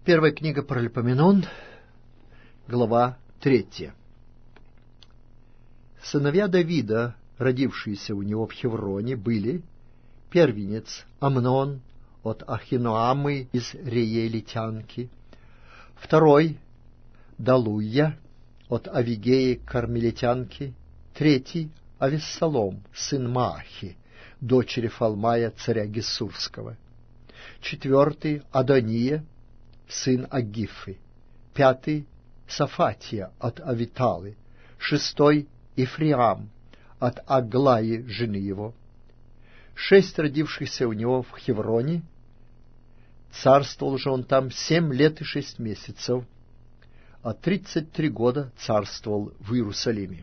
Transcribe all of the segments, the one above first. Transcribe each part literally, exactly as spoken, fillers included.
Первая книга Паралипоменон, глава третья. Сыновья Давида, родившиеся у него в Хевроне, были: первенец Амнон от Ахиноамы из Реелитянки, второй Далуя от Авигеи Кармелитянки, третий Авессалом, сын Маахи, дочери Фалмая, царя Гессурского, четвертый Адония, сын Агифы, пятый Сафатия от Авиталы, шестой Ифриам от Аглаи, жены его. Шесть родившихся у него в Хевроне. Царствовал же он там семь лет и шесть месяцев, а тридцать три года царствовал в Иерусалиме.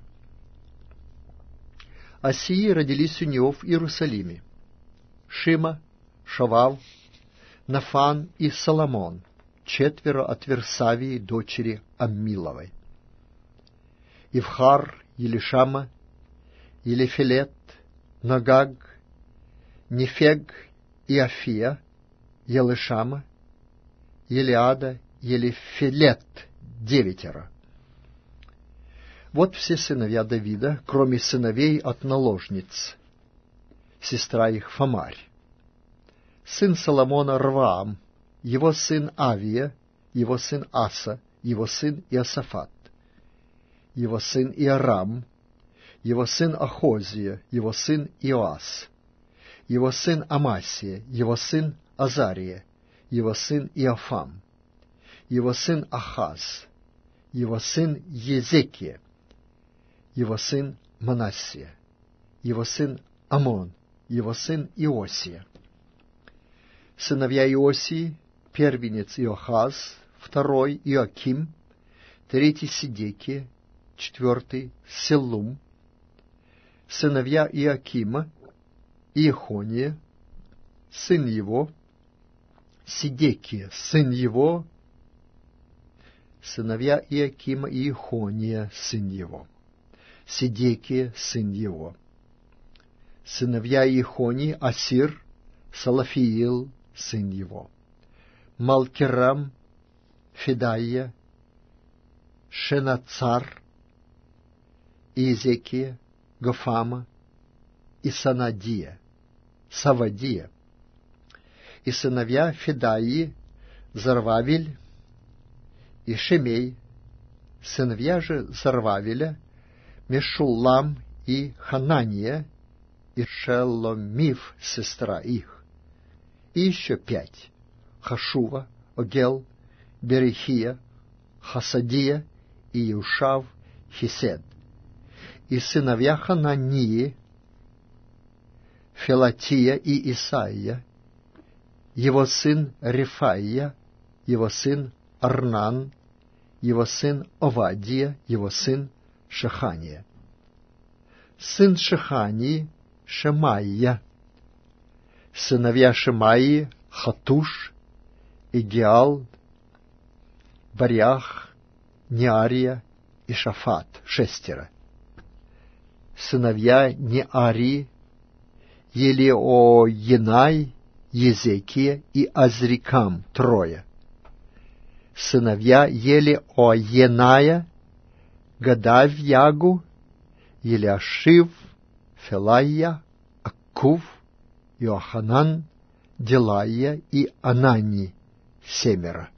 А сии родились у него в Иерусалиме: Шима, Шавав, Нафан и Соломон, четверо от Версавии, дочери Аммиловой. Ивхар, Елишама, Елефелет, Нагаг, Нефег и Афия, Елишама, Елиада, Елефелет, девятеро. Вот все сыновья Давида, кроме сыновей от наложниц, сестра их Фамарь. Сын Соломона Рваам, его сын Авия, его сын Аса, его сын Иосафат, его сын Иорам, его сын Ахозия, его сын Иоас, его сын Амасия, его сын Азария, его сын Иофам, его сын Ахаз, его сын Езекия, его сын Манассия, его сын Амон, его сын Иосия. Сыновья Иосии: первенец Иохаз, второй Иоаким, третий Сидекия, четвертый Селум. Сыновья Иоакима: Иехония, сын его, Сидекия, сын его. Сыновья Иоакима: Иехония, сын его, Сидекия, сын его. Сыновья Иехонии: Асир, Салафиил, сын его, Малкирам, Федая, Шенацар, Иезекия, Гофама и Санадия, Савадия. И сыновья Федаии: Зарвавель и Шемей. Сыновья же Зарвавеля: Мешуллам и Ханания, и Шеломив, сестра их. И еще пять: Хашува, Огел, Берехия, Хасадия и Иушав, Хесед. И сыновья Ханании: Фелатия и Исаия, его сын Рефаия, его сын Арнан, его сын Овадия, его сын Шехания. Сын Шехании: Шемаия. Сыновья Шемаии: Хатуш, Игиал, Барях, Неария и Шафат, шестеро. Сыновья Неарии: Елеоенай, Езекия и Азрикам, трое. Сыновья Елеоеная: Гадавьягу, Елиашив, Фелая, Аккув, Иоханан, Делая и Анани, семеро.